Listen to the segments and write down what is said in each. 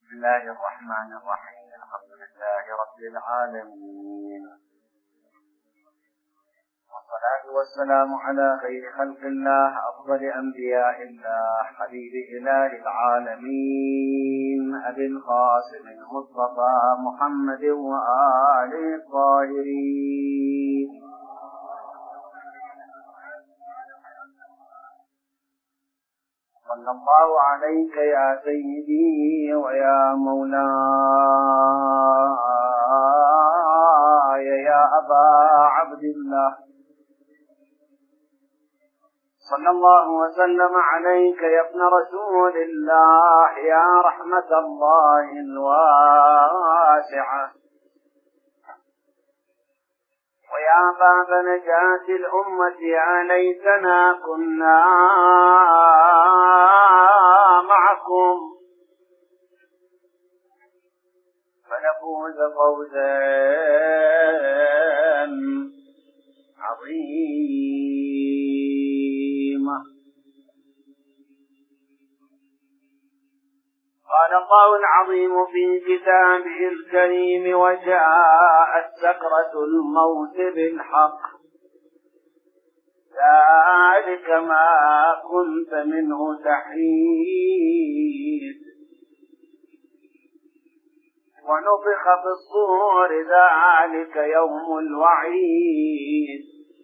بسم الله الرحمن الرحيم. الحمد لله رب العالمين، والصلاة والسلام على خير خلق الله، أفضل أنبياء الله، حبيب إله العالمين، أبي القاسم المصطفى محمد وآله الطاهرين. صلى الله عليك يا سيدي ويا مولاي يا أبا عبد الله، صلى الله وسلم عليك يا ابن رسول الله، يا رحمة الله الواسعة، ويا باب نجاة الأمة، يا ليتنا كنا معكم فنفوز فوزا عظيما. قال الله العظيم في كتابه الكريم: وجاءت سكرة الموت بالحق، ذلك ما كنت منه تحيد، ونفخ في الصور، ذلك يوم الوعيد،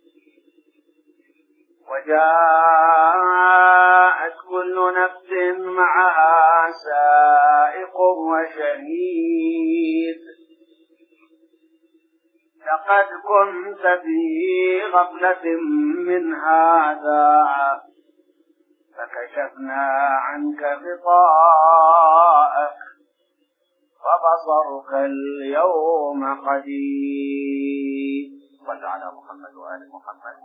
وجاءت كل نفس معها سائق وشهيد، لقد كنت في غفلة من هذا فكشفنا عنك غطاءك فبصرك اليوم حديد. صل على محمد وآل محمد.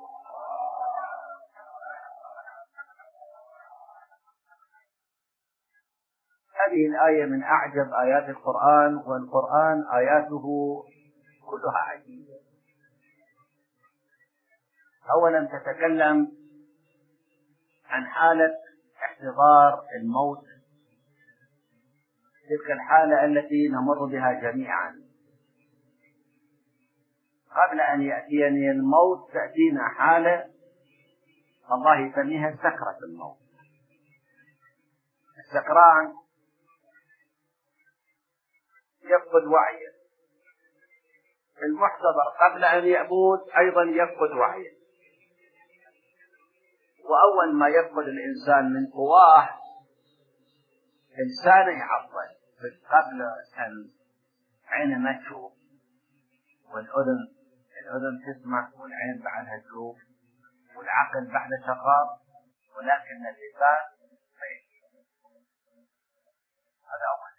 هذه الآية من أعجب آيات القرآن، والقرآن آياته كلها عجيبة. أولا تتكلم عن حالة احتضار الموت، تلك الحالة التي نمر بها جميعا. قبل أن يأتيني الموت تأتينا حالة الله يسميها سكرة الموت. السكران يفقد وعيه، المحتضر قبل أن يموت أيضا يفقد وعيه، وأول ما يفقد الإنسان من قواه لسانه يعطل، قبل أن عينه ما تشوف، والأذن تسمع، والعين بعدها تشوف، والعقل بعد شغال، ولكن اللسان ما يشوف. هذا أول.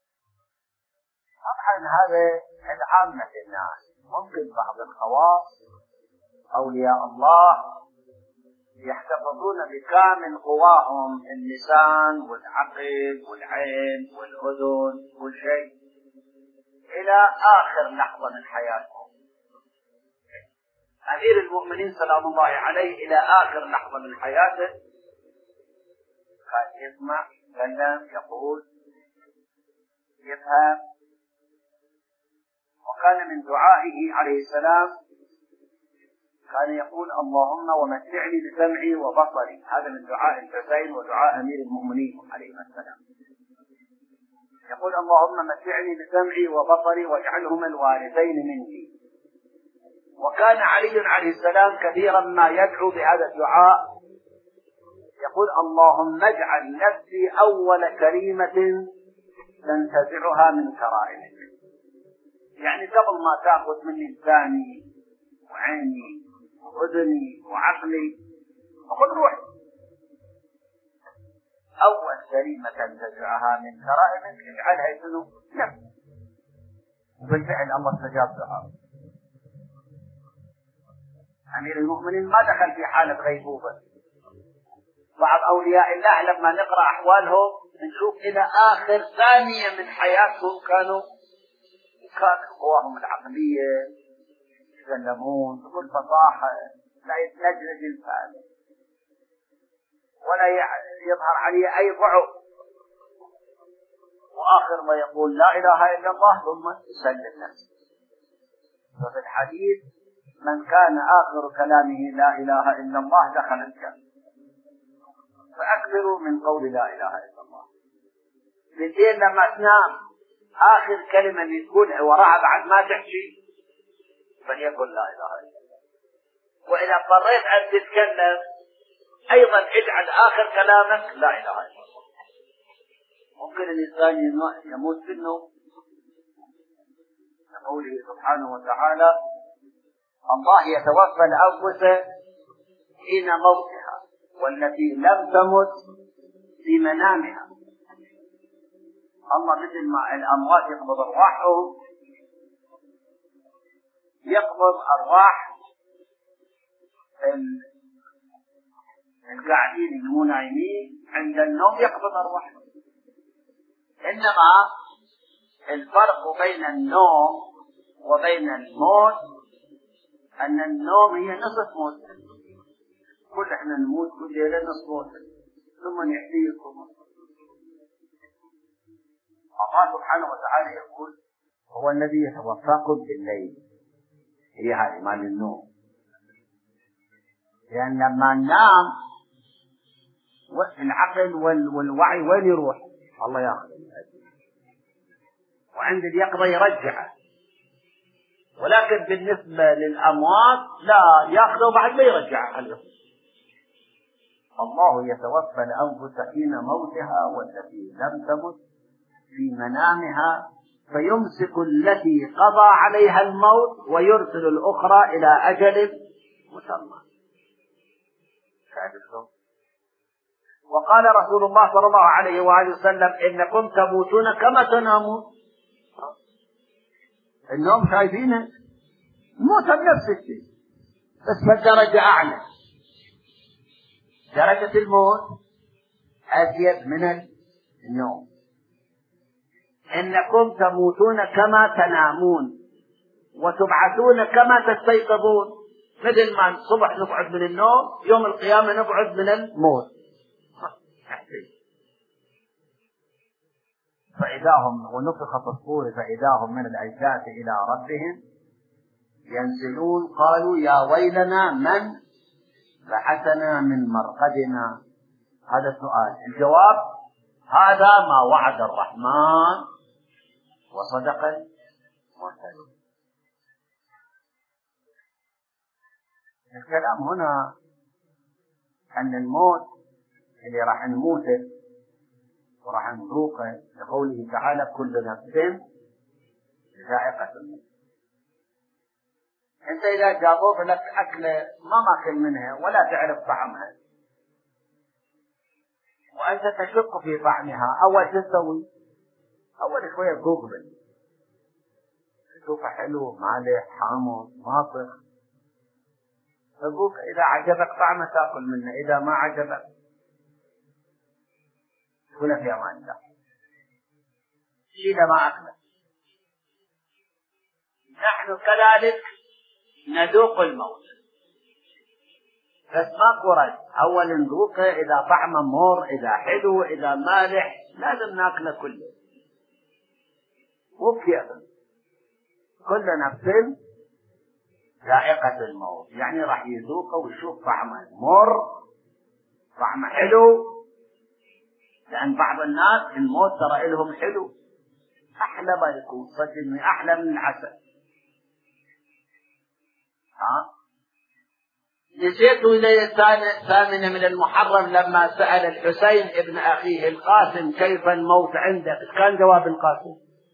طبعا هذا العامة الناس، ممكن بعض الخواص أولياء الله يحتفظون بكامل قواهم، اللسان والعقل والعين والأذن كل شيء إلى آخر لحظة من حياتهم. أمير المؤمنين سلام الله عليه إلى آخر لحظة من حياته كان يسمع، يتكلم، يقول، يفهم. وكان من دعائه عليه السلام كان يقول: اللهم ومتعني بسمعي وبصري. هذا من دعاء الحسين ودعاء أمير المؤمنين عليه السلام. يقول: اللهم متعني بسمعي وبصري واجعلهما الوارثين مني. وكان علي عليه السلام كثيرا ما يدعو بهذا الدعاء، يقول: اللهم اجعل نفسي أول كريمة تنتزعها من كرائمك. يعني قبل ما تأخذ مني لساني وعيني وأذني وعقلي، خذ روحي، أول كريمة تنتزعها من كرائمك اجعلها يسنو نفسي. وبالفعل الله استجاب دعاءه. أمير المؤمنين ما دخل في حالة غيبوبة. بعض أولياء الله لما نقرأ أحوالهم نشوف إلى آخر ثانية من حياتهم كانوا قواهم العقلية يتكلمون بكل فصاحة، لا يتنجد الإنسان ولا يظهر عليه أي ضعف. وآخر ما يقول لا إله إلا الله ثم يسلم نفسه. وفي الحديث من كان آخر كلامه لا إله إلا الله دخل الجنة. فأكثروا من قول لا إله إلا الله. بالليل لما تنام آخر كلمة يكون وراها بعد ما تحكي فليقل لا إله إلا الله. وإذا اضطريت أن تتكلم أيضا اجعل آخر كلامك لا إله إلا الله. ممكن الإنسان يموت في النوم لقوله سبحانه وتعالى الله يتوفى الأنفس حين موتها والتي لم تمت في منامها. الله مثل ما الأموات يقبض أرواحهم يقبض أرواح القاعدين اللي مو نايمين عند النوم يقبض أرواحهم. إنما الفرق بين النوم وبين الموت أن النوم هي نصف موت. كل احنا نموت كل ليلة نصف موت ثم يحييكم. الله سبحانه وتعالى يقول هو الذي يتوفاكم بالليل. هي هذه مال النوم. لأن لما ننام العقل والوعي وين يروح؟ الله يأخذ وعند اليقظة يرجعه. ولكن بالنسبة للأموات لا يأخذه بعد ما يرجعه عليهم. الله يتوفى الأنفس حين موتها والتي لم تمت في منامها فيمسك التي قضى عليها الموت ويرسل الأخرى إلى أجل مسمى. وقال رسول الله صلى الله عليه وآله وسلم إنكم تموتون كما تنامون. النوم شايفينه موت بنفس الشيء بس بالدرجة أعلى. درجة الموت أزيد من النوم. إنكم تموتون كما تنامون وتبعثون كما تستيقظون. مثل ما الصبح نقعد من النوم يوم القيامة نقعد من الموت. فإذا هم ونفخ في الصور فإذا هم من الأجداث إلى ربهم ينزلون قالوا يا ويلنا من بعثنا من مرقدنا. هذا السؤال. الجواب هذا ما وعد الرحمن وصدق المرسلون. الكلام هنا أن الموت اللي راح نموته وراح نذوقه لقوله تعالى كل نفس ذائقة الموت. انت اذا جابوك لك اكله ما ماكل منها ولا تعرف طعمها وانت تشك في طعمها اول شو تسوي؟ اول شويه تجوبل تشوفه حلو مالح حامض ماطخ. ابوك اذا عجبك طعمه تاكل منه اذا ما عجبك كل في امان الله شيء ما اكله. نحن كذلك نذوق الموت بس ماكو رد. اول نذوقه اذا طعمه مر اذا حلو اذا مالح لازم ناكله كله. وكذا كل نفس ذائقة الموت يعني راح يذوقه ويشوف طعمه مر طعمه حلو. لأن بعض الناس الموت ترى لهم حلو أحلى ما يكون صدقني أحلى من العسل. نسيت إلي الثامنة من المحرم لما سأل الحسين ابن أخيه القاسم كيف الموت عندك. كان جواب القاسم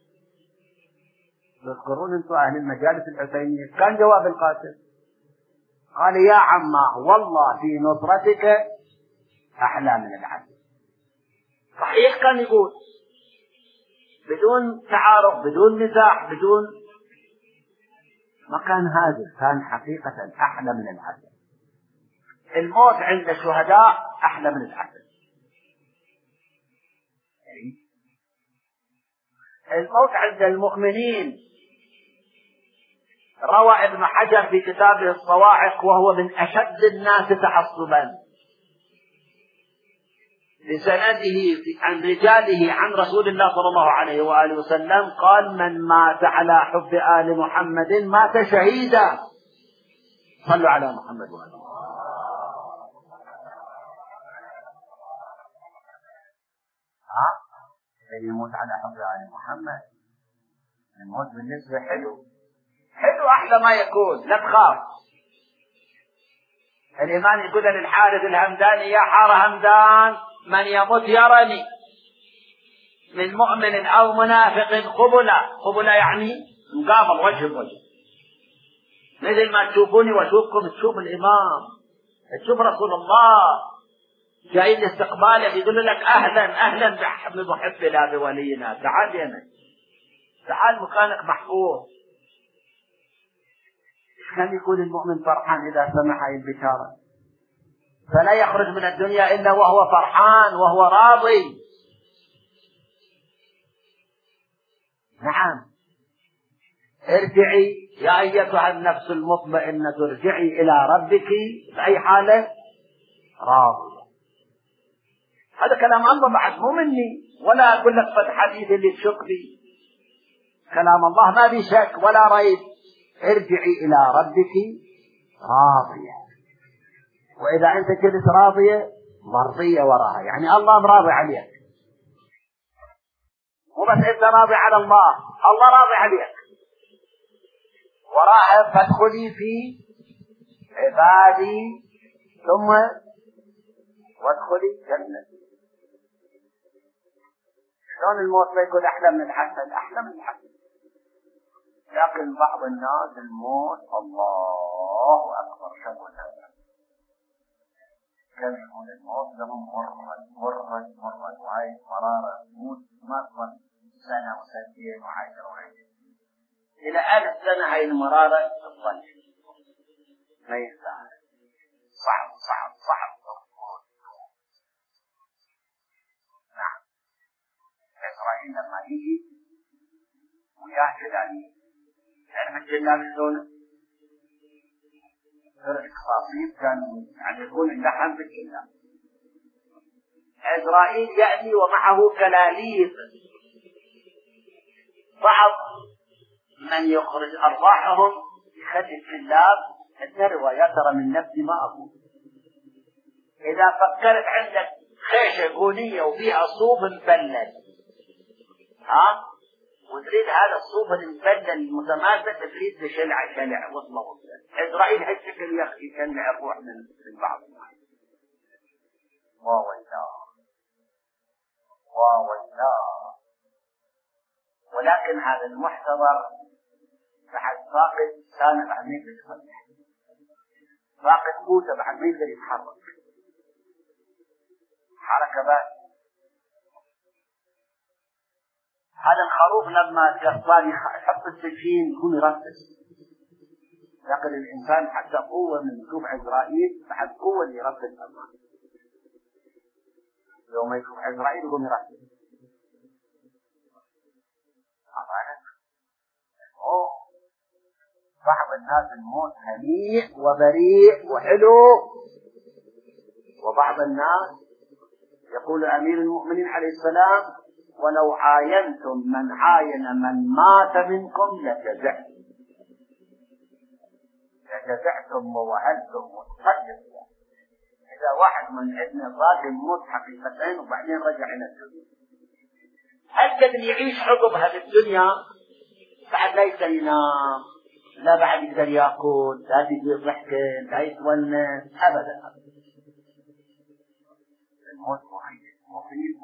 تذكرون أنتم أهل المجالس الحسينية كان جواب القاسم قال يا عماه والله في نصرتك أحلى من العسل. صحيح كان يقول بدون تعارف بدون مزاح بدون ما كان هذا كان حقيقة أحلى من العسل. الموت عند الشهداء أحلى من العسل. الموت عند المؤمنين روى ابن حجر في كتابه الصواعق وهو من أشد الناس تعصبا بسنده عن رجاله عن رسول الله صلى الله عليه وآله وسلم قال: من مات على حب آل محمد مات شهيدا. صلوا على محمد وآله. اللي يموت على حب آل محمد الموت بالنسبة حلو أحلى ما يكون، لا تخاف. الإمام يقول للحارث الهمداني: يا حار همدان، من يموت يرني من مؤمن أو منافق قبلا يعني مقابل وجه بوجه، مثل ما تشوفوني وأشوفكم، تشوف الإمام، تشوف رسول الله جاي لاستقبالك، يقول لك: أهلا بمحبنا بولينا، تعال يا من، تعال مكانك محفوظ. كان يكون المؤمن فرحان إذا سمع هذه البشارة، فلا يخرج من الدنيا إلا وهو فرحان وهو راضي. نعم. ارجعي يا أيتها النفس المطمئنة، ارجعي إلى ربك بأي حالة راضية. هذا كلام الله بعد، مو مني، ولا أقول لك فد حديث اللي تشك لي، كلام الله ما في شك ولا ريب. ارجعي إلى ربك راضية، وإذا أنت كنت راضية مرضية وراها، يعني الله راضي عليك، مو بس أنت راضي على الله، الله راضي عليك وراها. فادخلي في عبادي ثم وادخلي جنتي. شلون الموت ما يكون أحلى من الحسن؟ أحلى من الحسن. لكن بعض الناس الموت الله أكبر شبه كم يكون الموت لهم مرة وهاي مرارة موت ما تمر سنة وسنتين وعشر إلى 1000 سنة. هاي المرارة تظل ما يستاهل. صعب. نعم. إسرائيل لما يجي وياه كذا تعرف الجنة بالسنة القصاصين كانوا يعني يكون اللحم بالجنة. إسرائيل يأتي ومعه كلاليب، بعض من يخرج أرواحهم يخرج الكلاب. الروايات ترى من نفسي ما أقول. إذا فكرت عندك خيشة كونية وفيها صوف مبلل، وتريد هذا الصوف المبلل المتماسك، تريد شلع وصله. إسرائيل هالشكل يشلع الروح من بعض الناس. والله. ولكن هذا المحتضر بعد فاقد كان بعد ما يقدر يصلح، فاقد قوته بعد ما يقدر يتحرك حركة بس. هذا الخروف لما القصان يحط السكين يكون يرفس، لكن الإنسان حتى قوة من كوب عزرائيل بعد قوة اللي يرفس الله. يوم يكون عزرائيل يقوم يرفس. بعض الناس الموت هنيء وبريء وحلو، وبعض الناس يقول أمير المؤمنين عليه السلام: ولو عاينتم من عاين من مات منكم لجزعتم ووهلتم وتصدقوا. إذا واحد من عندنا ظالم موت حقيقتين وبعدين رجع إلى الدنيا، هل اللي يعيش عقبها في الدنيا بعد ليس ينام، لا بعد يقدر يأكل، لا يقدر يضحك، لا يتونس أبدا. الموت مخيف.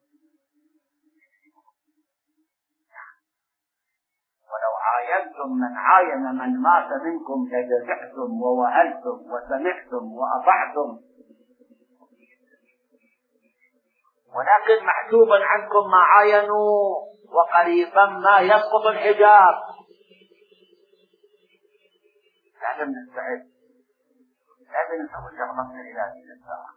ولو عاينتم من عاين من مات منكم لجزعتم ووهلتم وسمعتم وأطعتم، ولكن محجوبا عنكم ما عاينوا، وقريبا ما يسقط الحجاب. لازم نستعد، لازم نسوي شغلتنا إلى هذه الساعة.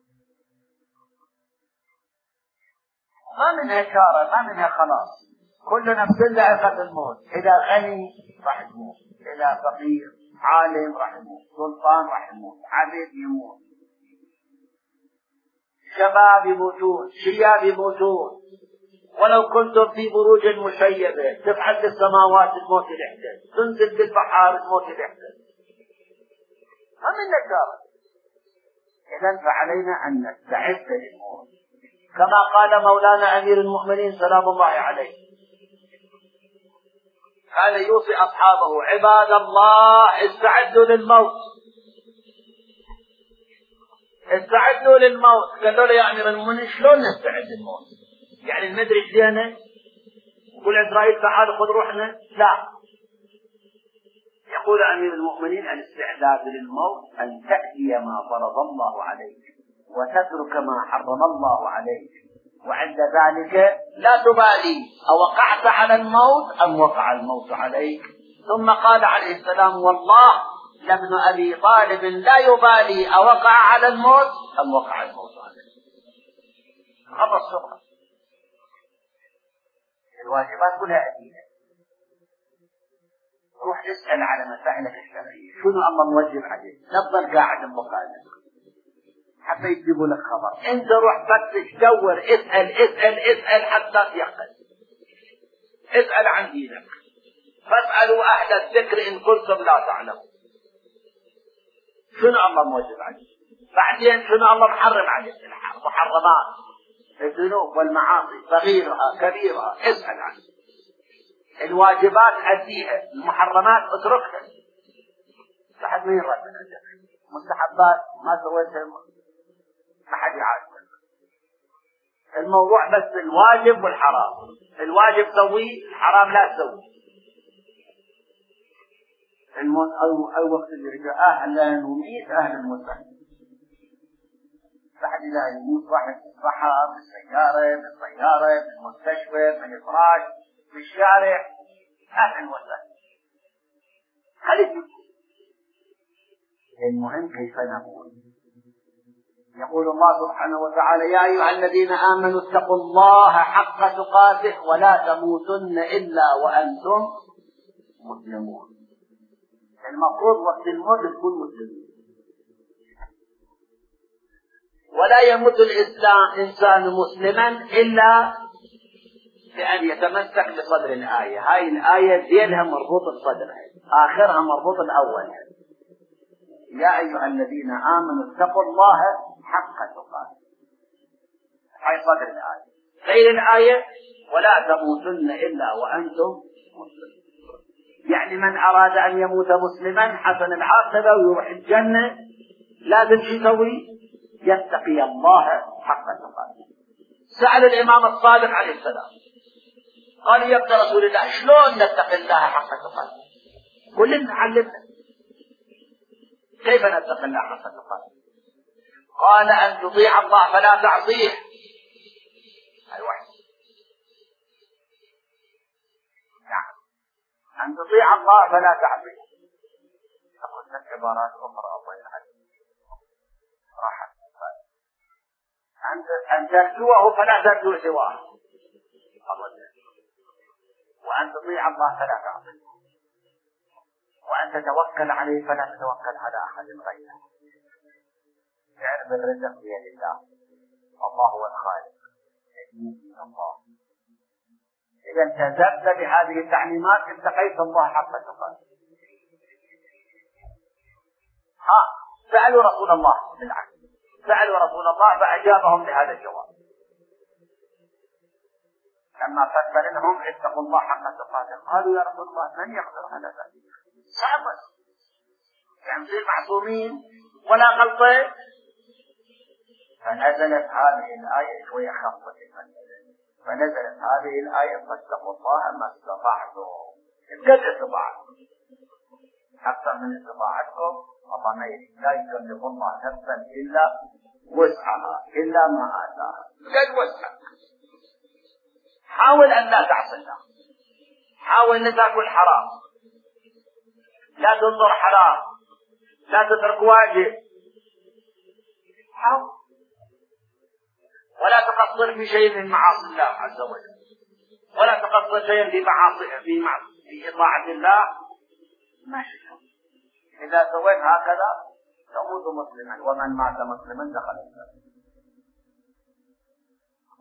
ما منها شارة، ما منها خلاص. كل نفس ذائقة الموت. إذا غني راح يموت، إذا فقير، عالم راح يموت، سلطان راح يموت، عبيد يموت، شباب يموتون، شياب يموتون، ولو كنتم في بروج مشيدة تفعل السماوات الموت الإحداث، تنزل بالبحار الموت الإحداث، ما من نجارة. إذن فعلينا أن نستعد للموت كما قال مولانا أمير المؤمنين سلام الله عليه، كان يوصي أصحابه: عباد الله استعدوا للموت، استعدوا للموت. قالوا له: يا أمير المؤمنين شلون نستعد للموت؟ يعني ندري ايدينا يقول عزرائيل تعال خذ روحنا؟ لا. يقول أمير المؤمنين: الاستعداد للموت أن تأتي ما فرض الله عليك وتترك ما حرم الله عليك، وعند ذلك لا تبالي أوقعت على الموت أم وقع الموت عليك. ثم قال عليه السلام: والله لابن أبي طالب لا يبالي أوقع على الموت أم وقع الموت عليه. خطأ الصغرى. الواجبات كلها أدينة. روح اسأل على مسائلك الشرعية، شنو الله موجب عليك؟ لا تظل قاعد مقالب حتى يجيبوا لك خبر. انت روح فتش دور اسأل اسأل اسأل حتى تيقن. اسأل عن دينك، فاسألوا أهل الذكر إن كنتم لا تعلمون. شنو الله موجب عليك؟ بعدين شنو الله محرم عليك؟ محرمات الذنوب والمعاصي صغيرها كبيرها اسأل عنه. الواجبات أديها، المحرمات اتركها. بعد ما يرد من عندك مستحبات ما سويتها ما حد يعرف. الموضوع بس الواجب والحرام. الواجب سويه، الحرام لا تسويه. الموت أو وقت الرجاء أهلا وميت أهل المسلمين. بعد لا يموت واحد في الصحة، بالسيارة، بالطيارة، بالمستشفى، بالإفراج، بالشارع، أهل وسهلا. خليك. المهم كيف نقول. يقول الله سبحانه وتعالى: يا أيها الذين آمنوا اتقوا الله حق تقاته ولا تموتن إلا وأنتم مسلمون. المفروض وقت الموت تكون مسلمين. ولا يموت إنسان مسلما إلا بأن يتمسك بصدر الآية. هاي الآية دينها مربوط الصدر، آخرها مربوط الأول. يا أيها الذين آمنوا اتقوا الله حق تقاته. هاي صدر الآية. غير الآية: ولا تموتن إلا وأنتم مسلمون. يعني من أراد أن يموت مسلما حسن العاقبة ويروح الجنة لازم يسوي يتقي الله حق تقاته. سأل الإمام الصادق عليه السلام قال: يا ابن رسول الله شلون نتقي الله حق تقاته؟ كلنا علمنا كيف نتقي الله حق تقاته. قال: أن تطيع الله فلا تعصيه. الوحي. نعم، أن تطيع الله فلا تعصيه. أقول لك عبارات أخرى الله يحفظك. راحت. أن ترجوه فلا ترجو سواه. وأن تطيع الله فلا تعصيه. وأن تتوكل عليه فلا تتوكل على أحد غيره. اعلم الرزق بيد الله. الله هو الخالق. يجيب الله. إذا التزمت بهذه التعليمات اتقيت الله حق تقاته. سألوا رسول الله بالعكس، سألوا رسول الله فأجابهم بهذا الجواب. لما فسر لهم اتقوا الله حق تقاته قالوا: يا رسول الله من يقدر على ذلك؟ صعبة. يعني نصير معصومين ولا غلطة. فنزلت هذه الآية شوية خفت المسألة. فنزلت هذه الآية: فاتقوا الله ما استطعتم. قد استطعتم أكثر من استطاعتكم. الله ما يريد، لا يكلف الله نفسا إلا وسعها، إلا ما آتاها. قد وسعك. حاول أن لا تعصي الله. حاول أن تأكل حرام، لا تنظر حرام، لا تترك واجب. حاول. ولا تقصر في شيء من معاصي الله عز وجل، ولا تقصر شيئا في طاعة الله. ماشي. إذا سويت هكذا تموت مسلما، ومن مات مسلما دخل الجنة.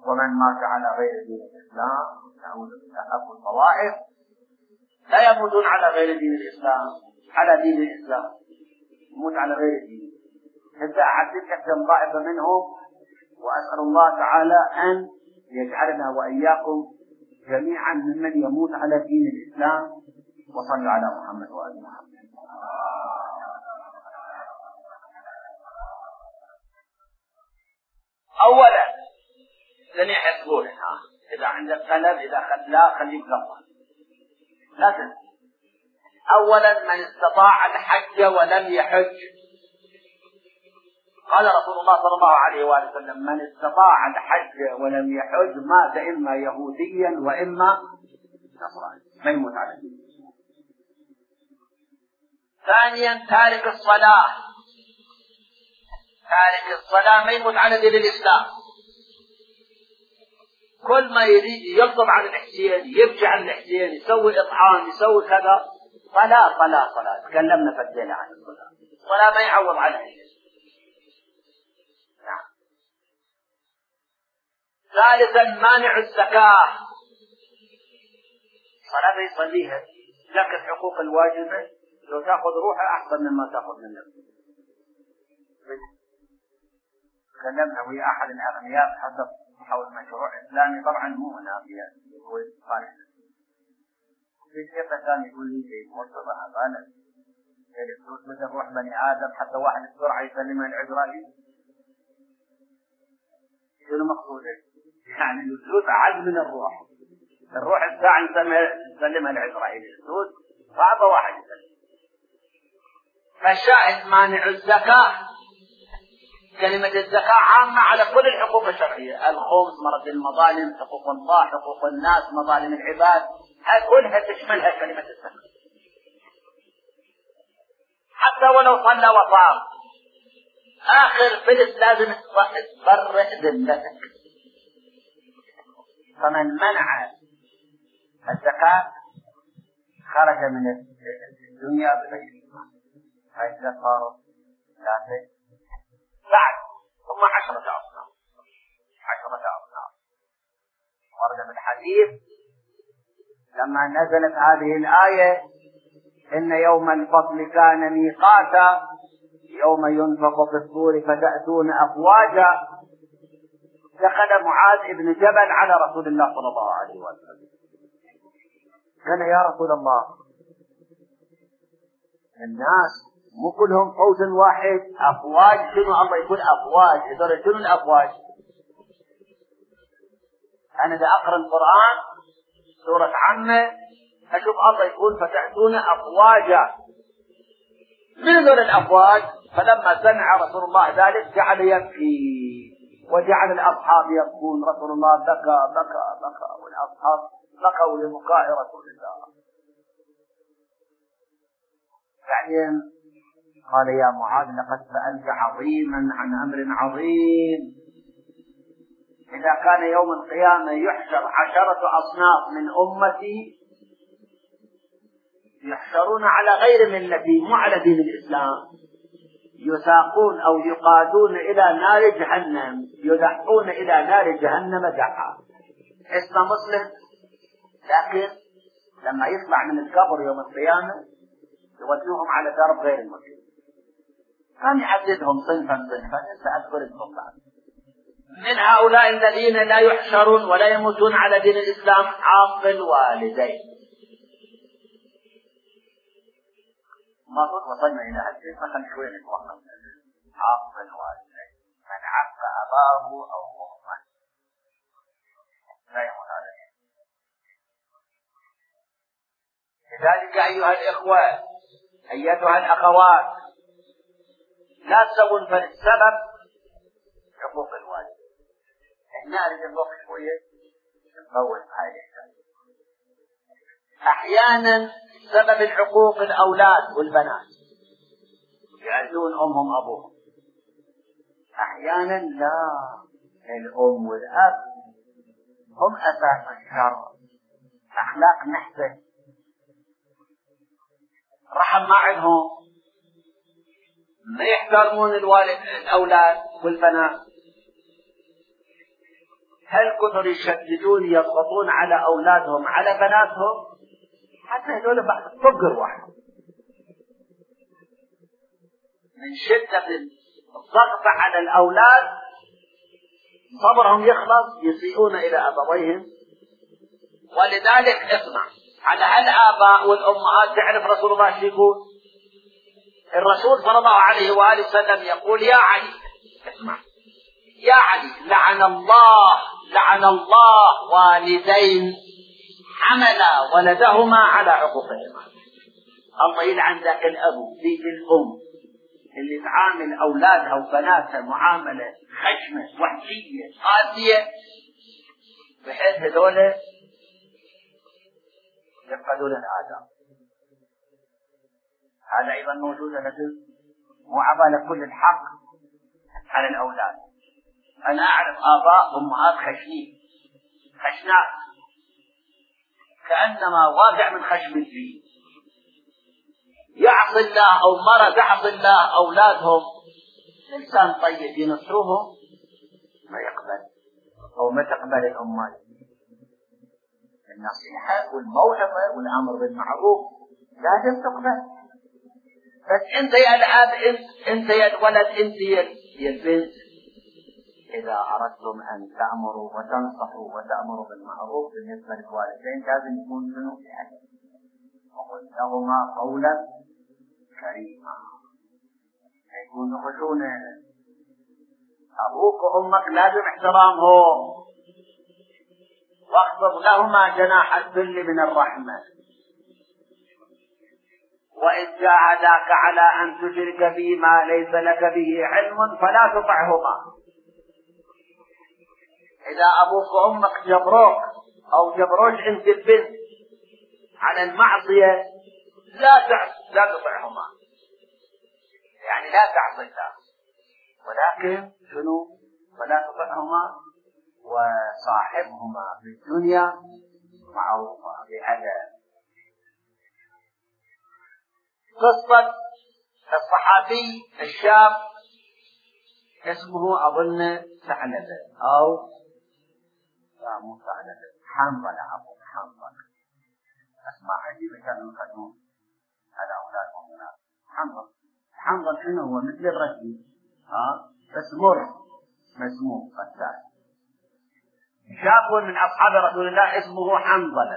ومن مات على غير دين الإسلام نعوذ بالله أبو الطوائف لا يموتون على غير دين الإسلام، على دين الإسلام يموت على غير دين. حتى أحدث كم طائفة منهم، وأسأل الله تعالى أن يجعلنا وإياكم جميعا ممن يموت على دين الإسلام. وصلوا على محمد وآل محمد. أولا لن يحسبون إذا عندك قلب، إذا لا خليك قطع لا تنسى. أولا من استطاع الحج ولم يحج، قال رسول الله صلى الله عليه وآله وسلم من استطاع الحج ولم يحج مات إما يهوديا وإما نصراني، ما يموت على دين. ثانيا تارك الصلاة، تارك الصلاة ما يموت على دين الإسلام. كل ما يريد يغضب عن الحسين، يبكي عن الحسين، يسوي إطعام، يسوي كذا، صلاة. تكلمنا فدينا عن الصلاة. الصلاة ما يعوض عنها شيء. نعم. ثالثا مانع الزكاة، صلاة يصليها لكن حقوق الواجبة لو تأخذ روحها أحسن مما تأخذ من نفسك. تكلمنا ويا أحد الأغنياء حسب حول مشروع إسلامي، طبعا مو منافيا، هو صالح. في شيء ثاني يقول لي شيء مرتضى هذا الفلوس مثل روح بني آدم، حتى واحد بسرعة يسلمها العزرائيل. شنو مقصوده؟ يعني الفلوس أعز من الروح. الروح الساعة يسلمها العزرائيل، الفلوس صعبة واحد يسلم. فالشاهد مانع الزكاة، كلمة الزكاة عامة على كل الحقوق الشرعية، الخمس، مرض المظالم، حقوق الله، حقوق الناس، مظالم العباد، كلها تشملها كلمة الزكاة. حتى ولو صلى وصام آخر فلس لازم تبرئ ذمتك. فمن منع الزكاة خرج من الدنيا بغير إيمان. هاي صار ثلاثة بعد ثم 10 أصناف. ورد بالحديث لما نزلت هذه الآية إن يوم الفصل كان ميقاتا يوم ينفخ في الصور فتأتون أفواجا، دخل معاذ بن جبل على رسول الله صلى الله عليه وسلم قال يا رسول الله الناس مو كلهم فوج واحد، أفواج. شنو الله يقول أفواج؟ إذا شنو الأفواج؟ أنا إذا أقرأ القرآن سورة عامة أشوف الله يقول فتأتون أفواجا. من ذول الأفواج؟ فلما سمع رسول الله ذلك جعل يبكي وجعل الأصحاب يبكون. رسول الله بكى والأصحاب بكوا لبكاء رسول الله. بعدين قال يا معاذ لقد سألت عظيما عن أمر عظيم. إذا كان يوم القيامة يحشر 10 أصناف من أمتي يحشرون على غير ملتي، مو على دين الإسلام، يساقون أو يقادون إلى نار جهنم، يدحون إلى نار جهنم دحا. اسم مسلم، لكن لما يطلع من القبر يوم القيامة يودوهم على درب غير المسلم. كان يحددهم صنفا سأذكر الصفات. من هؤلاء الذين لا يحشرون ولا يموتون على دين الإسلام عاق الوالدين. ما قلت وصلنا إلى هالشيء فخل شوي نتوقف. عاق الوالدين من عق أباه أو أمه لا يموت على دين. لذلك أيها الإخوة أيتها الأخوات لا تسوون فالسبب حقوق الوالد. احنا نريد نوقف شوية نطول هاي الحكاية. أحيانا سبب الحقوق الأولاد والبنات يعزون أمهم أبوهم، أحيانا لا، الأم والأب هم أساس الشر، أخلاق نحسن، رحم ما عندهم، ما يحترمون الأولاد والبنات. هل كثر يشددون يضغطون على أولادهم على بناتهم؟ حتى هذول بعد فقر واحد من شدة الضغط على الأولاد صبرهم يخلص، يسيئون إلى أبويهم. ولذلك اسمع على الآباء والأمهات. تعرف رسول الله شو يقول؟ الرسول صلى الله عليه وآله وسلم يقول: يا علي، اسمع، يا علي، لعن الله والدين حملا ولدهما على عقوقهما. الله يلعن ذاك الأب ذيك الأم اللي تعامل أولادها وبناتها معاملة خشمة وحشية قاسية بحيث هذول يفقدون الآداب. هذا أيضا موجود لدى وعبالة كل الحق على الأولاد. أنا أعرف آباء أمهات خشنات كأنما واقع من خشم الفيل، يعصي الله أو مرة تعصي الله أولادهم. إنسان طيب ينصرهم ما يقبل أو ما تقبل الأمات. النصيحة والموعظة والأمر بالمعروف لازم تقبل. بس أنت يا الأب، أنت يا الولد، أنت يا البنت، إذا أردتم أن تأمروا وتنصحوا وتأمروا بالمعروف بالنسبة للوالدين لازم يكون منه في حد، وقل لهما قولا كريما. يكون خشونة. أبوك وأمك لازم احترامهم، واخفض لهما جناح الذل من الرحمة. وإن جاهداك على أن تشرك بي ما ليس لك به علم فلا تطعهما. إذا أبوك وأمك جبروك أو جبروش أنت البنت على المعصية لا تطعهما، يعني لا تعصي الله، ولكن شنو؟ فلا تطعهما وصاحبهما في الدنيا معروفا بأدب. قصة الصحابي الشاب اسمه أظن ثعلبة أو مو ثعلبة، حنظلة. أبو حنظلة أسماء عجيبة كانوا يقدمون على أولادهم هناك. حنظل شنو هو؟ مثل الرجل بس مر مسموم قتال. شاب من أصحاب رسول الله اسمه حنظلة.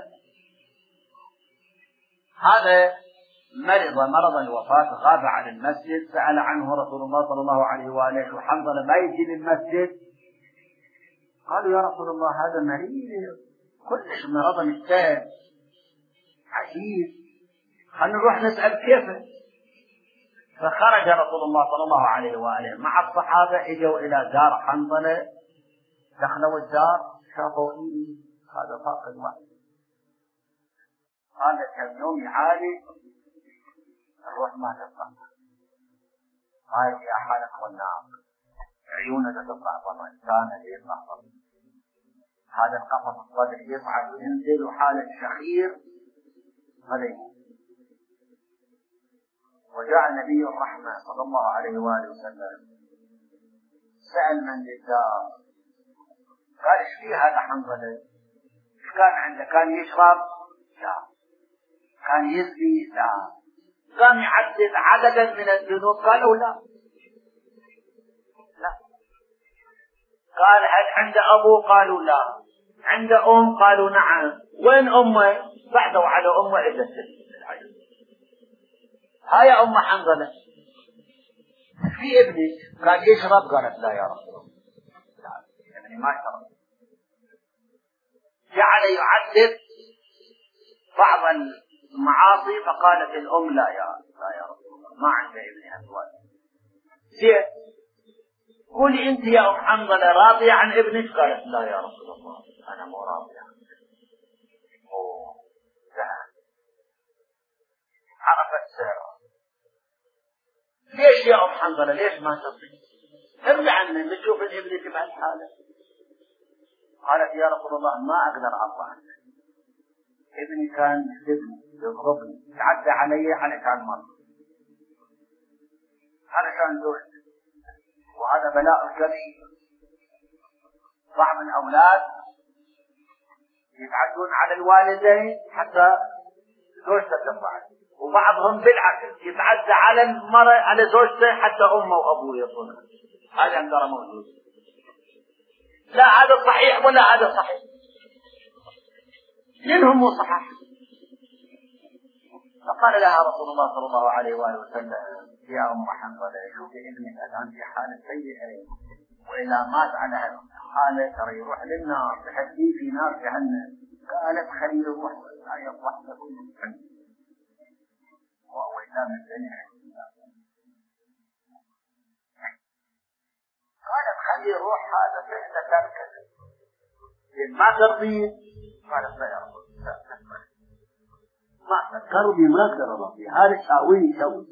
هذا مرض الوفاة، غاب عن المسجد، سأل عنه رسول الله صلى الله عليه وآله. وحنظلة ما يجي للمسجد. قالوا: يا رسول الله هذا مريض كلش مرض مجتهد عجيب، خلنا نروح نسأل كيفه. فخرج رسول الله صلى الله عليه وآله مع الصحابة، اجوا إلى دار حنظلة، دخلوا الدار شافوا هذا فاقد وعي. قال: كم يوم يعالج الروح ما تطلع. قال: يا حالك والنار، عيونك تطلع طبعا، كان يطلع طبعا. هذا القفص الصدر يصعد وينزل وحالة شخير غليظ. وجاء نبي الرحمة صلى الله عليه وآله وسلم، سأل من للدار، قال: ايش فيه هذا حنظلة؟ ايش كان عنده؟ كان يشرب؟ لا. كان يزني؟ لا. كان يعدد عددا من الذنوب؟ قالوا لا. قال: هل عند أبو؟ قالوا لا. عند أم؟ قالوا نعم. وين أمه؟ بعدوا على أمه إلا العجل. هاي أم حنظلة. في ابنك كان يشرب؟ قالت لا يا رسول الله، لا ابني ما يشرب. جعل يعدد بعض المعاصي، فقالت الأم لا يا رسول الله، ما عنده ابني هالوالد. زين، قولي أنت يا أم حنظلة راضية عن ابنك؟ قالت لا يا رسول الله، أنا مو راضية عنه. عرفت سيرة. ليش يا أم حنظلة؟ ليش ما تصير؟ ارجع عنه نشوف ابنك بهالحالة. قالت: يا رسول الله ما أقدر أرضى عنه، ابني كان يضربني يتعدى علي علشان مرض، علشان زوجتي، وهذا بلاء كبير. بعض الأولاد يتعدون على الوالدين حتى زوجته تفعل، وبعضهم بالعكس يتعدى على المرأة على زوجته حتى أمه وأبوه يصونها. هذا ترى موجود. لا هذا صحيح ولا هذا صحيح، منهم مو صحيح. فقال لها رسول الله صلى الله عليه وآله وسلم: يا أم حنظلة شوفي ابنك الآن في حالة سيئة، وإذا مات على هالحالة ترى يروح للنار، تحديه في نار جهنم. قالت: خليه يروح لا يصلح لكم وهو إمام الدنيا. قالت: خليه يروح، هذا فعل تركه ما ترضيه. قالت: لا يا رب ما ترضي، ما ترضي، هذا شاوي شوي.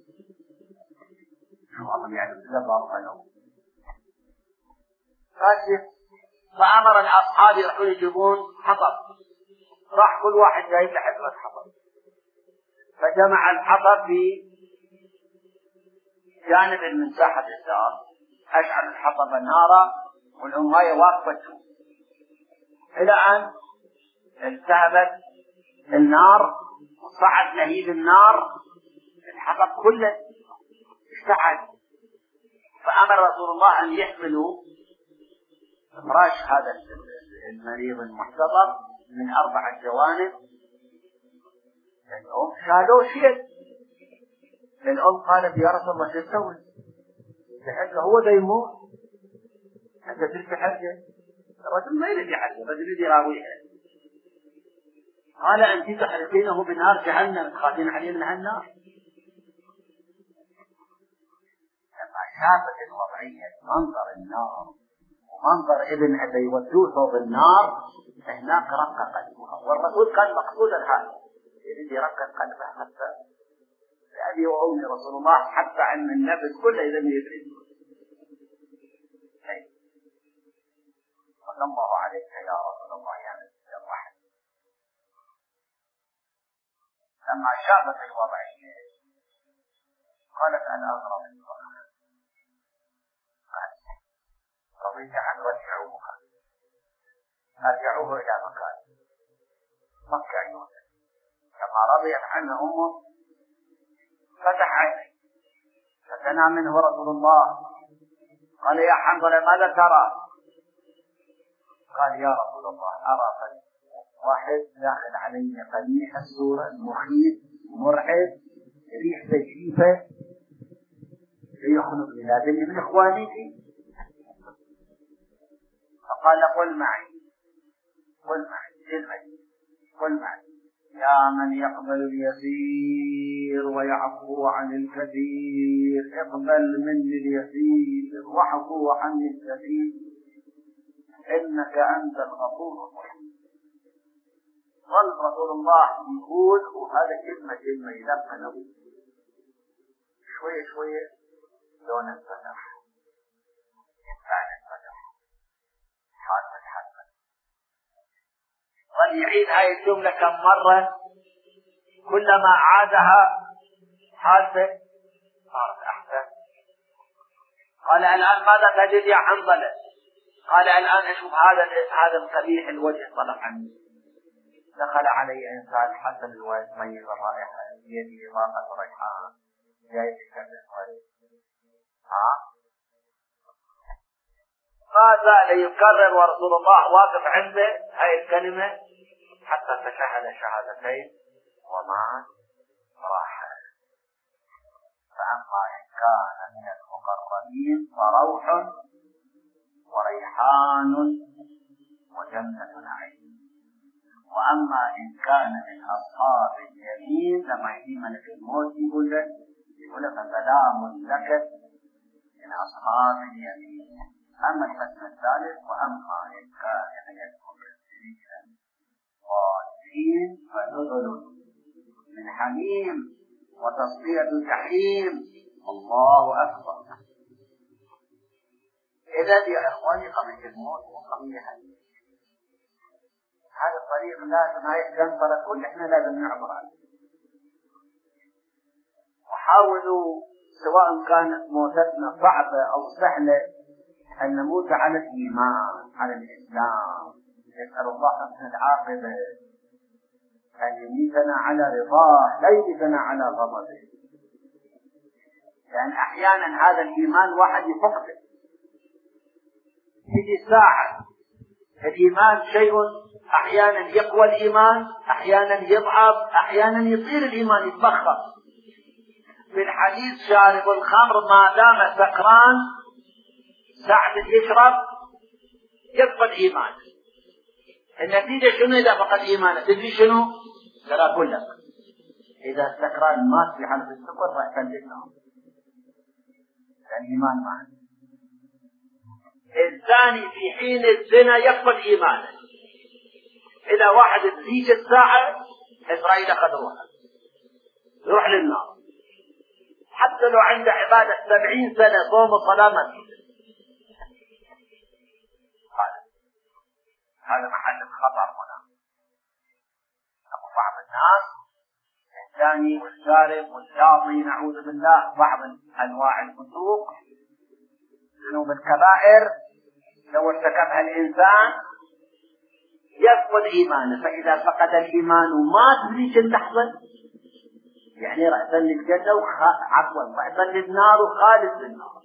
شو الله يعلم لا بارك له. فأمر الأصحاب يروحون يجيبون حطب، راح كل واحد جايب له حبة حطب، فجمع الحطب في جانب من ساحة الدار، أشعل الحطب نارا والأماية واقفة تشوف، إلى أن التهبت النار وصعد لهيب النار، الحطب كله اشتعل. فأمر رسول الله أن يحملوا فراش هذا المريض المحتضر من 4 جوانب. الأم شالوه شيء. الأم قالت: يا رسول الله شو تسوي؟ تحرجه هو ذا يموت، أنت تريد تحرجه؟ الرجل ما يريد يحرجه، الرجل يريد يراويها. قال: أنت تحرجينه بنار جهنم، تخافين عليه من هالنار. لما شافت الوضعية منظر النار ومنظر ابنها يودوه صوب النار، هناك رق قلبها. والرسول كان مقصود هذا، يريد يرقق قلبها حتى لأبي وأمي رسول الله، حتى علم النفس كله إذا يدري. صلى الله عليك يا رسول الله يا نبي الرحمة. لما شافت الوضعية قالت: أنا أغرب الوضع، رضيت أن أرجعوه إلى مكانه مكة يوسف. لما رضيت عنه أمه فتح عينيه فتنام منه رسول الله. قال: يا حنظلة ماذا ترى؟ قال: يا رسول الله أرى واحد داخل علي قبيح الصورة، مخيف مرعب، ريح تجيفة، يخنقني، لازمني من إخواني فيه. فقال: قل معي قل معي يا من يقبل اليسير ويعفو عن الكثير، اقبل مني اليسير واعفو عني الكثير، إنك أنت الغفور الرحيم. ظل رسول الله يقول، وهذا كلمة يلقنه شوية لون الفتح، إنسان الفتح، حاسة ظل يعيد هاي الجملة كم مرة، كلما عادها حاسة صارت أحسن. قال: الآن ماذا تجد يا حنظلة؟ قال: الآن أشوف هذا القبيح الوجه طلع عني. دخل علي إنسان حسن الوجه ميز الرائحة، بيده إضافة ريحان، جاي يتكلم ما زال يكرر ورسول الله واقف عنده هاي الكلمة حتى تشهد شهادتين ومات راح. فأما إن كان من المقربين فروح وريحان وجنة نعيم، وأما إن كان من أصحاب اليمين لما يجي ملك الموت يقول له فسلام لك من أصحاب اليمين. أما القسم الثالث: وأما إن كان من المكذبين والدين فنزل من حميم وتصفية جحيم. الله أكبر. إذا يا إخواني قضية الموت وقضية هذا الطريق لازم هاي الجنطرة كل إحنا لازم نعبر عنه. وحاولوا سواء كانت موتتنا صعبة أو سهلة أن نموت على الإيمان على الإسلام. نسأل الله حسن العاقبة، أن يميتنا على رضاه لا يميتنا على غضبه، لأن أحيانا هذا الإيمان واحد يفقده. تجي ساعة الإيمان شيء، أحيانا يقوى الإيمان، أحيانا يضعف، أحيانا يصير الإيمان يتبخر. في الحديث شارب الخمر ما دام سكران ساعة يشرب يفقد إيمانه. النتيجة شنو إذا فقد إيمانه؟ تدري شنو؟ ترى أقول لك، إذا السكران مات في حالة السكر رأسا للنار، الإيمان معه. الزاني في حين الزنا يفقد إيمانه. إذا واحد تزيد الساعة إسرائيل أخذوها يروح للنار، حتى لو عنده عبادة 70 سنة صوم وصلاة ما تجيب. هذا محل الخطر هنا. بعض الناس الزاني والسارق والشاطي نعوذ بالله، بعض أنواع الفسوق، ذنوب الكبائر لو ارتكبها الإنسان يفقد إيمانه. فإذا فقد الإيمان ومات بذيك اللحظة يعني رأسا للجنة رأسا للنار وخالد للنار.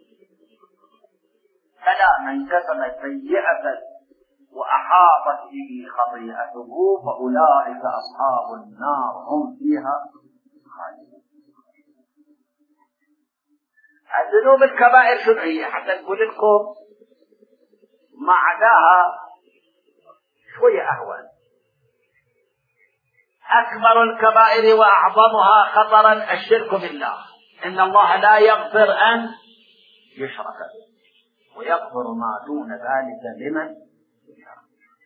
فلا، من كسب سيئة وأحاطت به خطيئته فأولئك أصحاب النار هم فيها خالدون. الذنوب الكبائر شنو هي؟ حتى نقول لكم ما عداها شوية أهون. أكبر الكبائر وأعظمها خطرا الشرك بالله. إن الله لا يغفر أن يشرك به ويغفر ما دون ذلك لمن يشرك.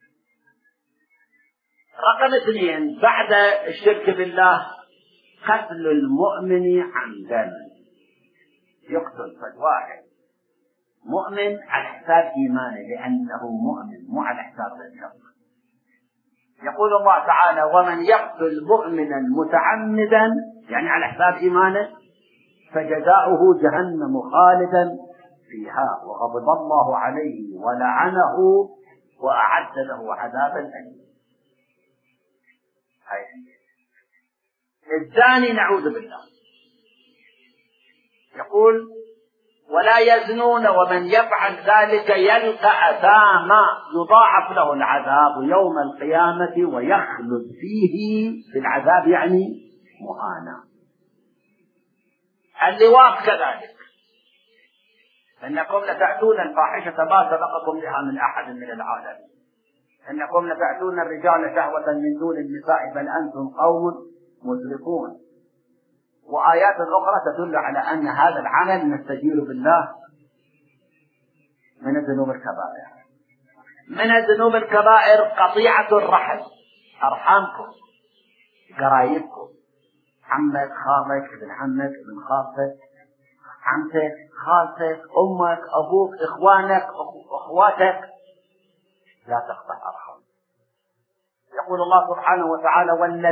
رقم 2 بعد الشرك بالله قتل المؤمن عمدا. يقتل فالواحد مؤمن على حساب إيمانه لأنه مؤمن، مو على حساب الشر. يقول الله تعالى: ومن يقتل مؤمنا متعمدا، يعني على حساب إيمانه، فجزاؤه جهنم خالدا فيها وغضب الله عليه ولعنه وأعد له عذابا أليما. الزاني نعوذ بالله يقول: ولا يزنون ومن يفعل ذلك يلقى أثاما يضاعف له العذاب يوم القيامة ويخلد فيه في العذاب، يعني مهانا. اللواط كذلك، إنكم لتأتون الفاحشة ما سبقكم بها من أحد من العالمين، إنكم لتأتون الرجال شهوة من دون النساء بل أنتم قوم مسرفون. وآيات أخرى تدل على أن هذا العمل نستجير بالله من الذنوب الكبائر. من الذنوب الكبائر قطيعة الرحم، أرحامكم، قرايبكم، عمك، خالك، ابن عمك، ابن خالتك، عمتك، خالتك، أمك، أبوك، إخوانك، أخواتك، لا تقطع أرحام. يقول الله سبحانه وتعالى: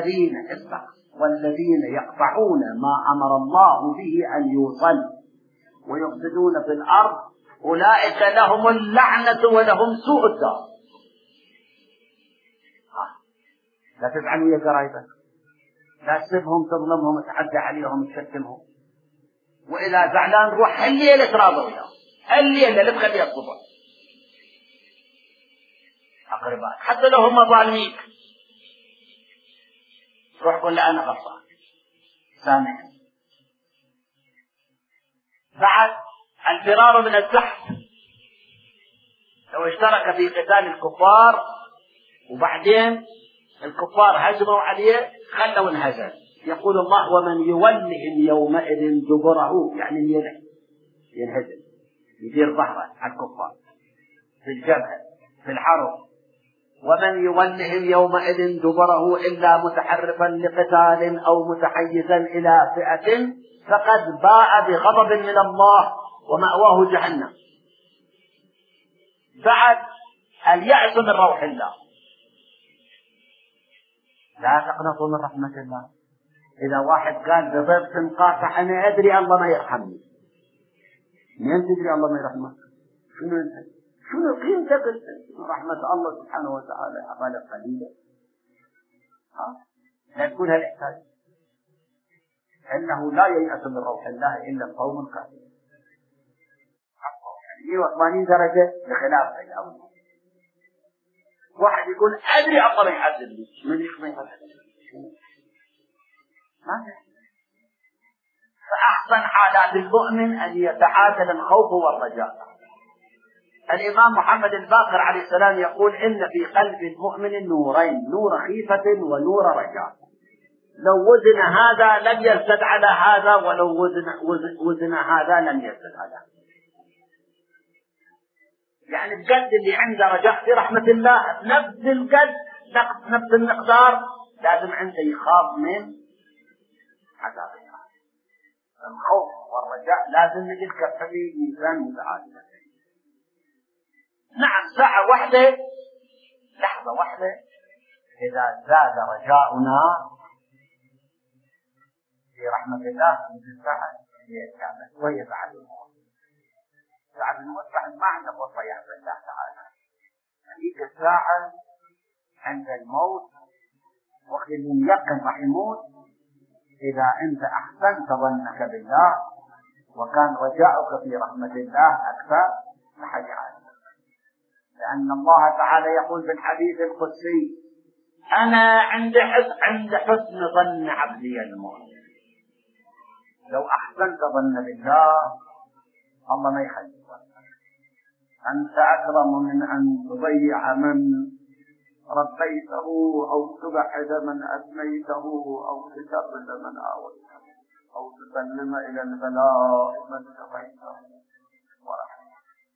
والذين يقطعون ما أمر الله به أن يوصل ويفسدون في الأرض أولئك لهم اللعنة ولهم سوء الدار. لا تفعلوا يا قرايبك، لا تسبهم، تظلمهم، تحدى عليهم، تشتمهم، وإذا زعلان روح الليلة تراضوا وياه، الليلة لا تخليه الصبح. أقربائك حتى لو هم ظالمين روح قل أنا غلطان سامحني. بعد الفرار من الزحف، لو اشترك في قتال الكفار وبعدين الكفار هجموا عليه خلوا انهزم، يقول الله: ومن يولهم يومئذ دبره، يعني ينهزم، يدير ظهره على الكفار في الجبهة في الحرب. ومن يولهم يومئذ دبره إلا متحرفا لقتال أو متحيزا إلى فئة فقد باء بغضب من الله ومأواه جهنم. بعد اليأس من روح الله، لا تقنطوا من رحمة الله. إذا واحد قال بضرب قاطع أنا أدري الله ما يرحمني، من تدري الله ما يرحمك؟ شنو قيمتك رحمة الله سبحانه وتعالى أعمالك قليلة؟ لا تكون هالإحساس أنه لا ييأس من روح الله إلا القوم الكافرون. يعني 180 درجة بخلاف الأول. واحد يقول أدري الله ما يحزن لي، من يحزن ما فأحسن حالات المؤمن أن يتعادل الخوف والرجاء. الإمام محمد الباقر عليه السلام يقول إن في قلب المؤمن نورين، نور خيفة ونور رجاء. لو وزن هذا لم يزدد على هذا، ولو وزن هذا لم يزدد على هذا. يعني القد اللي عنده رجاء في رحمة الله نفس القد نفس المقدار لازم عنده يخاف من عذاب الله. الخوف والرجاء لازم نجد كفي ميزان متعادل. نعم ساعة واحدة لحظة واحدة إذا زاد رجاؤنا في رحمة الله من ساعة هي وهي بعد الموت. بعد الموت بعد ما عنده فرصة يحب الله تعالى. هذيك الساعة عند الموت وقت اللي يقن راح يموت إذا أنت أحسنت ظنك بالله وكان رجاؤك في رحمة الله أكثر فحجعل. لأن الله تعالى يقول في الحديث القدسي أنا عند حسن ظن عبدي المؤمن. لو أحسنت ظن بالله الله ما يخلي ظنك. أنت أكرم من أن تضيع من ربيته أو تبعد من أثنيته أو تشرد من آويته أو تسلم إلى البلاء من كفيته ورحمه.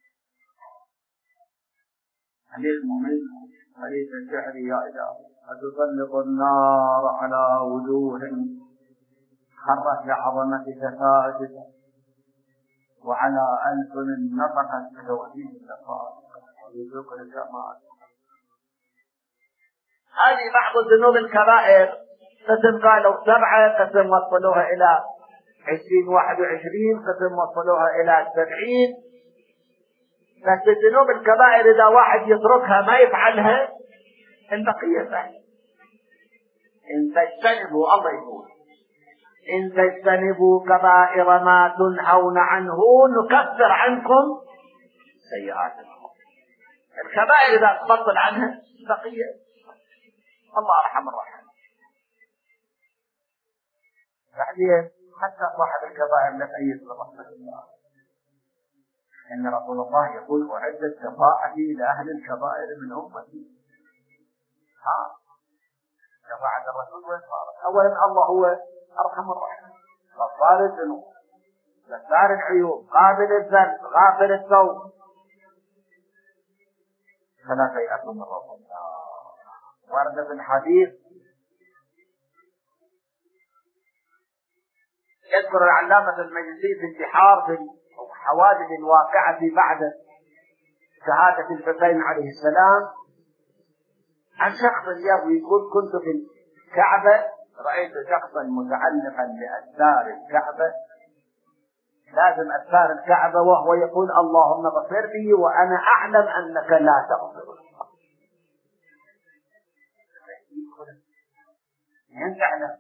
حديث مهم حديث الشعر يا إلهي أتسلط النار على وجوه خرت لعظمتك ساجدة وعلى ألسن نطقت بتوحيد اللقاء بذكر جمالك. هذه بعض الذنوب الكبائر قسم قالوا 7 قسم وصلوها إلى 20-21 قسم وصلوها إلى 70. بس الذنوب الكبائر إذا واحد يتركها ما يفعلها البقية سهل. إن تجتنبوا الله يقول إن تجتنبوا كبائر ما تنهون عنه نكفر عنكم سيئاتكم. الكبائر إذا تبطل عنها البقية الله أرحم الراحمين. بعدين حتى صاحب الكبائر لا تأيس برحمة الله. إن رسول الله يقول أعدت شفاعتي لأهل الكبائر من أمتي. شفاعة الرسول وين صارت؟ أولا الله هو أرحم الراحمين، غفار الذنوب، ستار العيوب، قابل الذنب، غافر التوب، فلا تيأسوا من روح الله. ورد في الحديث يذكر العلامة المجلسي في انتحار في الحوادث الواقعة بعد شهادة الحسين عليه السلام عن شخص يروي يقول كنت في الكعبة رأيت شخصا متعلقا بأستار الكعبة لازم أستار الكعبة وهو يقول اللهم اغفر لي وأنا أعلم أنك لا تغفر. ينجح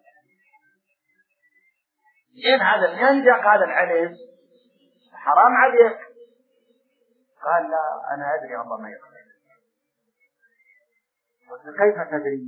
إن هذا ينجح هذا العلم حرام عليك. قال لا أنا أدري الله ما يغفر. قلت كيف تدري؟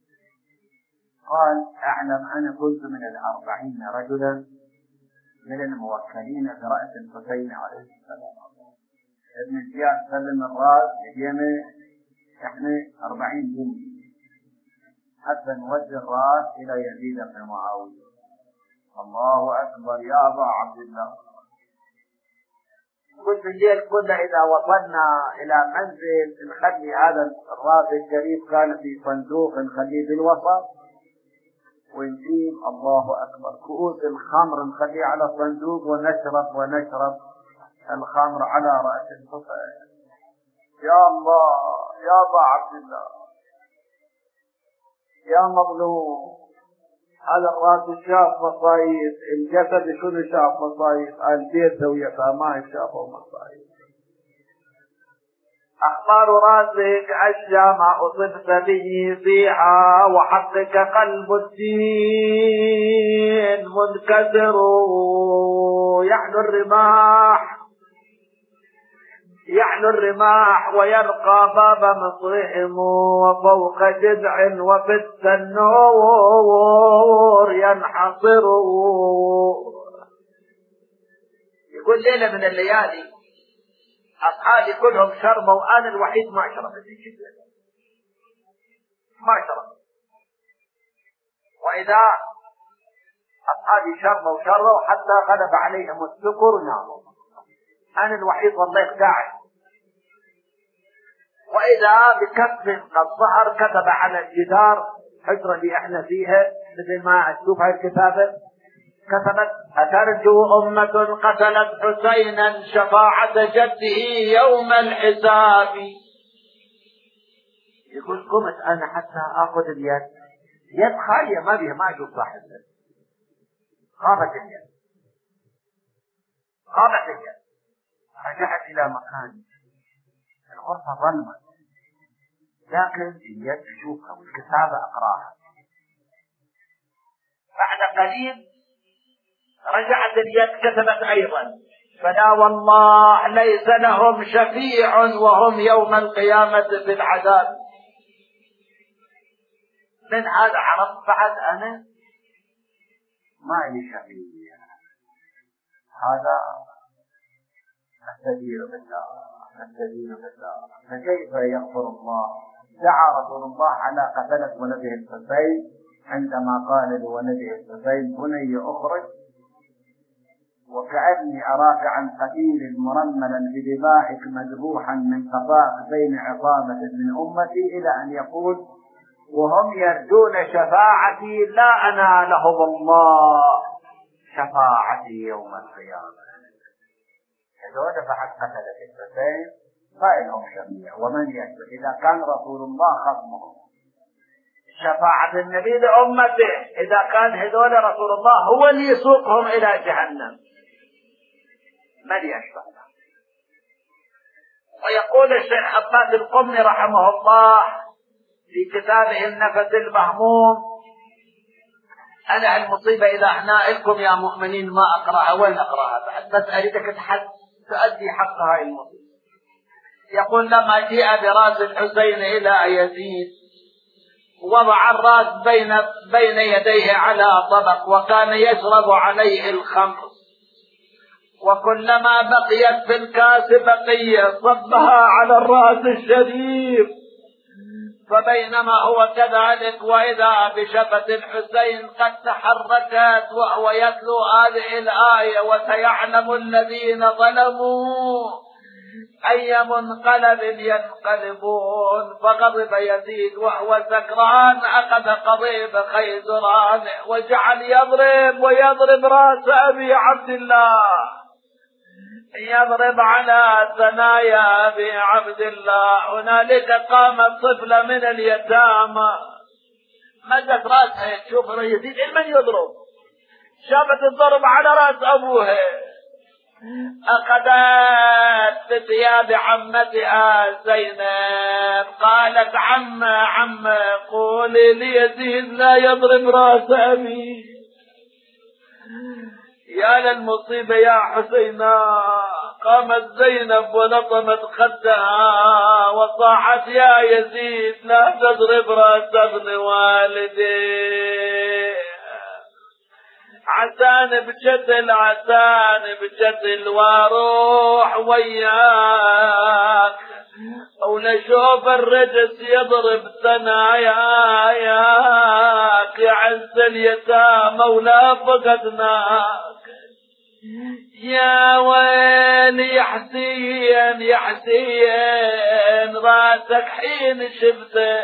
قال أعلم أنا كنت من 40 رجلا من الموكلين برأس الحسين عليه السلام. ابن زياد سلم الرأس يدينا احنا 40 جندي حتى نوجه الرأس إلى يزيد بن معاوية. الله أكبر يا أبا عبد الله. قلت الليل كنا إذا وصلنا إلى منزل نخلي هذا الرأس الشريف كان في صندوق نخليه بالوسط ونجيب الله أكبر كؤوس الخمر نخليه على الصندوق ونشرب الخمر على رأس الحسين. يا الله يا أبا عبد الله يا مظلوم هذا الرأس شاف مصايب الجسد شنو شاف مصايب البيت ويتاماه شافوا مصايب. أخبار راسك أشجى ما أصبت به فيها، وحقك قلب الدين منكسر يعلو الرماح ويرقى باب مصرهم، وفوق جذع وفي التنور ينحصر. يقول ليلة من الليالي أصحابي كلهم شربوا وأنا الوحيد ما شربت ما شربت، وإذا أصحابي شربوا حتى غلب عليهم السكر وناموا، أنا الوحيد ظليت قاعد. وإذا بكف قد ظهر كتب على الجدار حجرة اللي احنا فيها مثل ما تشوف هاي الكتابة، كتبت: أترجو أمة قتلت حسينا شفاعة جده يوم الحساب. يقول قمت أنا حتى أخذ اليد خالية ما بيها، ما أشوف صاحبها، خابت اليد. رجعت إلى مكاني، الغرفة ظلمت لكن اليد أشوفها والكتابة أقراها. بعد قليل رجعت اليد كتبت أيضا: فلا والله ليس لهم شفيع وهم يوم القيامة في العذاب. من هذا عرفت بعد أنا ما لي شفيع، هذا السبيل بالله. فكيف يغفر الله؟ دعا رسول الله على قتلة ولده الحسين عندما قال لولده الحسين: بني أخرج وكأني أراك عن قتيل مرملا بدمائك مذبوحا من قفاك بين عصابة من أمتي، إلى أن يقول: وهم يرجون شفاعتي لا أنالهم الله شفاعتي يوم القيامة. هذول بعد قتلة الحسين فإنهم شفيع، ومن يشفع إذا كان رسول الله خصمهم؟ شفاعة النبي لأمته إذا كان هذول رسول الله هو اللي يسوقهم إلى جهنم، من يشفع له؟ ويقول الشيخ عباس القمي رحمه الله في كتابه النفس المهموم: أنا المصيبة إذا أحنائكم يا مؤمنين ما أقرأها. وين أقرأها بعد؟ بس أريدك تؤدي حق هاي المصيبة. يقول: لما جاء براس الحسين إلى يزيد وضع الراس بين يديه على طبق، وكان يشرب عليه الخمر، وكلما بقيت في الكاس بقية صبها على الراس الشريف. فبينما هو كذلك وإذا بشفة الحسين قد تحركت وهو يتلو هذه الآية: وسيعلم الذين ظلموا أي منقلب ينقلبون. فغضب يزيد وهو سكران، أخذ قضيب خيزران وجعل يضرب رأس أبي عبد الله، يضرب على ثنايا أبي عبد الله. هنالك قامت طفلة من اليتامى مدت رأسها تشوف يزيد من يضرب، شافت الضرب على رأس أبوها، أخذت بثياب عمتها زينب قالت: عم قولي ليزيد لا يضرب رأس أبي. يا للمصيبة يا حسينا. قامت زينب ولطمت خدها وصاحت: يا يزيد لا تضرب رأس ابن والدي. عسان بجتل واروح وياك ونشوف الرجس يضرب ثناياك، يا عز اليتامى ولا فقدناك. يا ويلي يا حسين راسك حين شفته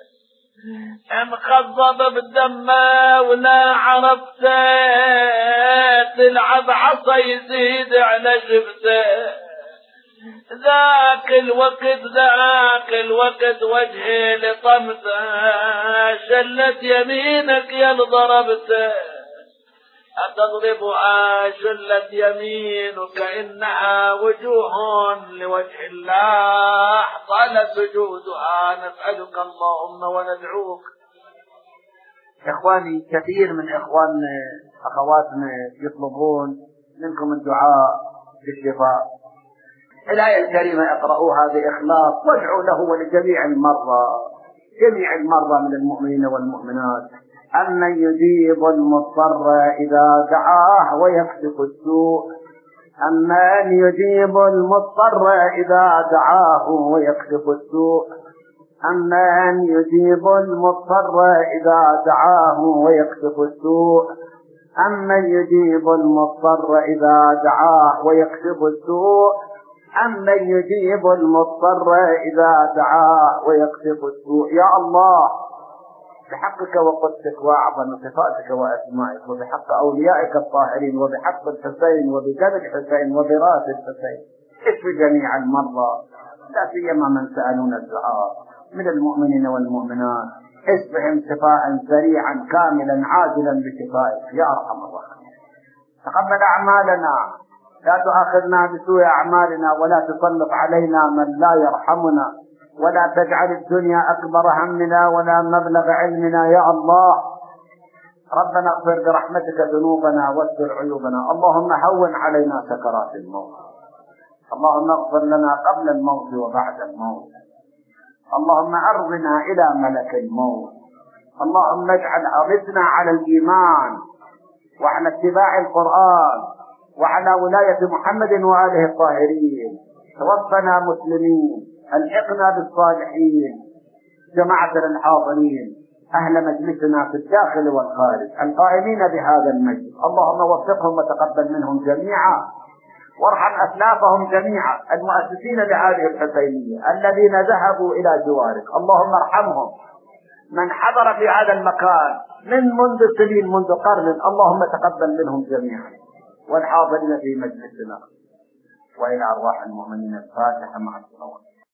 انخضب بدمه ولا عرفته، تلعب عصا يزيد على شفته. ذاك الوقت وجهي لطمته، شلت يمينك يا ضربته. أتضرب شلت يمينك إنها وجوه لوجه الله طال سجودها نسألك اللهم وندعوك. إخواني، كثير من إخواننا أخواتنا يطلبون منكم الدعاء بالشفاء. الآية الكريمة اقرأوها بإخلاص وادعوا له ولجميع المرضى من المؤمنين والمؤمنات. أمن يجيب المضطر إذا دعاه ويكشف السوء. أمن يجيب المضطر إذا دعاه ويكشف السوء. أمن يجيب المضطر إذا دعاه ويكشف السوء. أمن يجيب المضطر إذا دعاه ويكشف السوء. أمن يجيب المضطر إذا دعاه ويكشف السوء. يا الله، بحقك وقدسك وأعظم صفاتك وأسمائك، وبحق أوليائك الطاهرين، وبحق الحسين وبجد الحسين وبراس الحسين، اشف جميع المرضى، لا سيما من سألون الدعاء من المؤمنين والمؤمنات. اشفهم شفاء سريعا كاملا عاجلا بشفائك يا أرحم الراحمين. تقبل أعمالنا، لا تؤاخذنا بسوء أعمالنا، ولا تسلط علينا من لا يرحمنا، ولا تجعل الدنيا أكبر همنا ولا مبلغ علمنا يا الله. ربنا اغفر برحمتك ذنوبنا واستر عيوبنا. اللهم هون علينا سكرات الموت. اللهم اغفر لنا قبل الموت وبعد الموت. اللهم أرضنا إلى ملك الموت. اللهم اجعل أرضنا على الإيمان وعلى اتباع القرآن وعلى ولاية محمد وآله الطاهرين. توفنا مسلمين، الحقنا بالصالحين. جماعتنا الحاضرين، أهل مجلسنا في الداخل والخارج، القائمين بهذا المجلس، اللهم وفقهم وتقبل منهم جميعا، وارحم أسلافهم جميعا المؤسسين لهذه الحسينية الذين ذهبوا إلى جوارك، اللهم ارحمهم. من حضر في هذا المكان منذ سنين، منذ قرن، اللهم تقبل منهم جميعا، والحاضرين في مجلسنا. وإلى أرواح المؤمنين الفاتحة مع الصلوات.